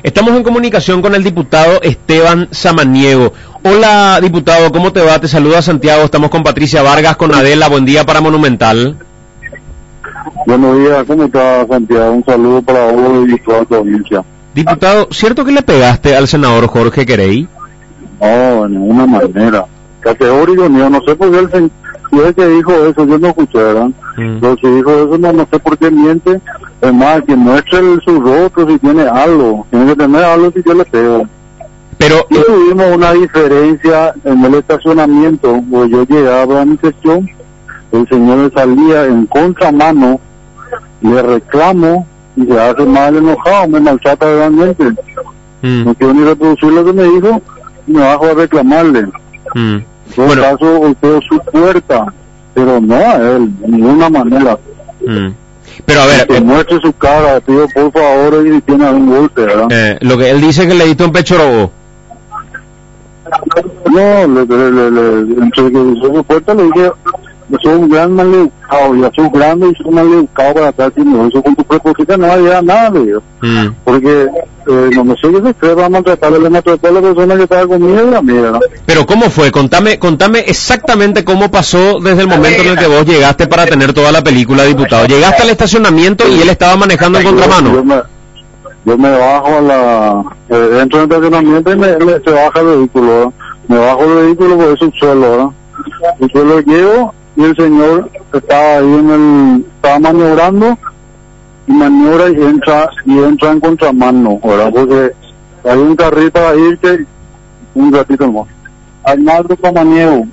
Estamos en comunicación con el diputado Esteban Samaniego. Hola, diputado, ¿cómo te va? Te saluda Santiago, estamos con Patricia Vargas, con Adela. Buen día para Monumental. Buenos días, ¿cómo está, Santiago? Un saludo para vos y toda tu audiencia. Diputado, ¿cierto que le pegaste al senador Jorge Querey? No, de ninguna manera. Categórico, no sé por qué si es que dijo eso, yo no escuché, ¿verdad? Pero si dijo eso, no sé por qué miente. Es más, que muestre su rostro si tiene algo. Tiene que tener algo si yo le pego. Pero y tuvimos una diferencia en el estacionamiento, porque yo llegaba a mi sesión, el señor me salía en contramano, le reclamo y se hace mal enojado, me maltrata realmente. No quiero ni reproducir lo que me dijo, me bajo a reclamarle. En todo caso, golpeo su puerta, pero no a él, de ninguna manera. Pero a ver, que muestre su cara, pido por favor, y tiene algún golpe, ¿verdad? Lo que él dice es que le diste un pecho robo. No, entre que hizo su puerta le dije, soy un gran maleducado, ya soy grande y soy maleducado para estar haciendo eso con tu propósito, no había nada, le digo. Porque no sé qué se cree, va a maltratarle, le maltrató a la persona que estaba conmigo y a mí, ¿verdad? Pero ¿cómo fue? Contame exactamente cómo pasó desde el momento en el que vos llegaste para tener toda la película, diputado. Llegaste al estacionamiento y él estaba manejando en contramano. Yo me bajo dentro del estacionamiento y se baja el vehículo, ¿verdad? Me bajo el vehículo por eso suelo, ¿verdad? El suelo llego y el señor estaba ahí estaba maniobrando y maniobra y entra en contramano, ¿verdad? Porque hay un carrito a irte un ratito más. Arnaldo Samaniego.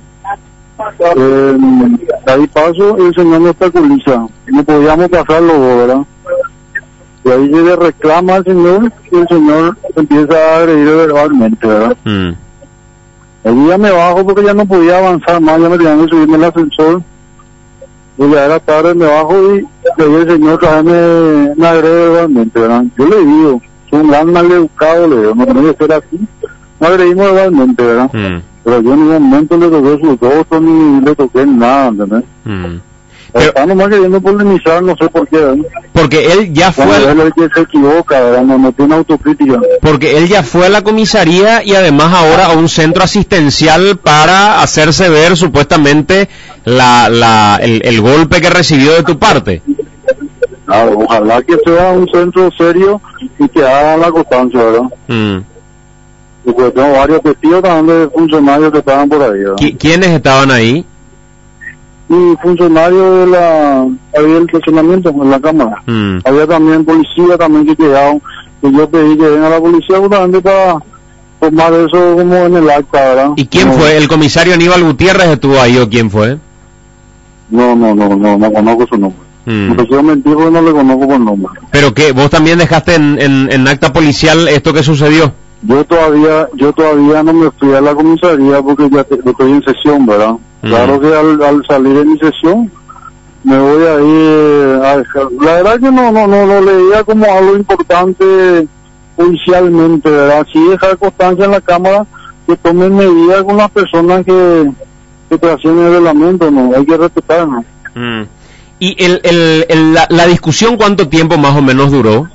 Ahí paso y el señor me obstaculiza. No podíamos pasarlo, ¿verdad? Y ahí le reclama al señor y el señor empieza a agredir verbalmente, ¿verdad? Ahí ya me bajo porque ya no podía avanzar más, ya me tenían que subirme el ascensor. Y ya era tarde, me bajo y ahí el señor también me agrede verbalmente, ¿verdad? Yo le digo, soy un gran maleducado, le digo, no tiene que ser así. No agredimos verbalmente, ¿verdad? Pero yo en ningún momento le toqué sus rostros ni le toqué nada, ¿entendés? Pero está nomás queriendo polemizar, no sé por qué, ¿verdad? Porque él ya fue... Él que se equivoca, ¿verdad? No tiene autocrítica. Porque él ya fue a la comisaría y además ahora a un centro asistencial para hacerse ver supuestamente el golpe que recibió de tu parte. Claro, ojalá que sea un centro serio y que haga la constancia, ¿verdad? Porque tengo varios testigos también de funcionarios que estaban por ahí, ¿verdad? ¿Quiénes estaban ahí? Y funcionarios había el estacionamiento en la cámara. Había también policía también que llegaron, y yo pedí que venga la policía justamente para formar eso como en el acta, ¿verdad? ¿Y quién fue? ¿El comisario Aníbal Gutiérrez estuvo ahí o quién fue? No conozco su nombre. No quiero mentir porque no le conozco por nombre. ¿Pero qué? ¿Vos también dejaste en acta policial esto que sucedió? Yo todavía no me fui a la comisaría porque ya estoy en sesión, ¿verdad? Claro que al salir de mi sesión me voy a ir a dejar. La verdad que no leía como algo importante judicialmente, ¿verdad? Sí dejar constancia en la cámara que tomen medidas con las personas que trascienden el reglamento, ¿no? Hay que respetarnos. ¿Y la discusión cuánto tiempo más o menos duró?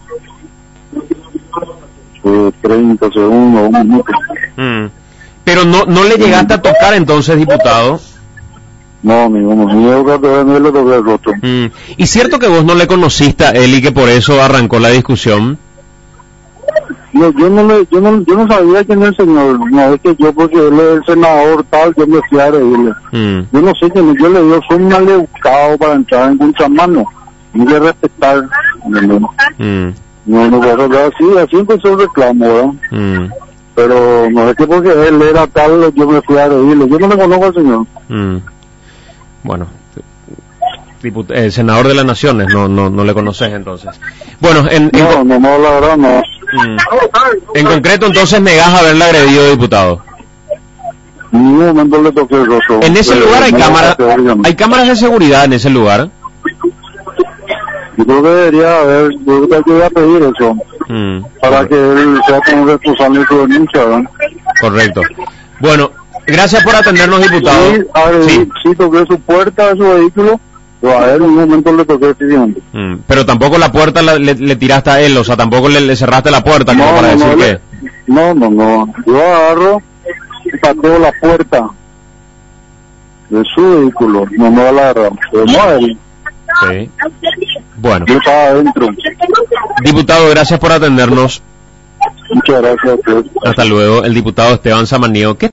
30 segundos, un minuto. Pero no le llegaste a tocar entonces, diputado. No, no le toqué el rostro. ¿Y cierto que vos no le conociste a él y que por eso arrancó la discusión? No, yo no sabía quién es el señor. No es que yo, porque él es el senador tal, yo me fui a reírle. Yo no sé quién es, yo le digo, soy un maleducado para entrar en contramano. Hay que respetar. No puedo hablar así empezó el reclamo, ¿verdad? Pero no es que porque él era tal, yo me fui a reírle. Yo no le conozco al señor. Bueno, senador de las Naciones, no le conoces entonces. Bueno, no, la verdad no. En concreto entonces negás haberle agredido, diputado. En ningún momento le toqué el rostro. En ese lugar hay cámaras de seguridad en ese lugar. Yo creo que debería haber, yo voy a pedir eso, para que él sea como responsable de su denuncia, ¿verdad? Correcto. Bueno, gracias por atendernos, diputado. Sí, toqué su puerta de su vehículo Pero a él en un momento le toqué siguiente. Pero tampoco la puerta le tiraste a él, o sea, tampoco le cerraste la puerta como para decir que... No. Yo agarro y pateo la puerta de su vehículo, no me la agarramos. No a él. Sí. Bueno. Yo estaba adentro. Diputado, gracias por atendernos. Muchas gracias a usted. Hasta luego. El diputado Esteban Samaniego. ¿Qué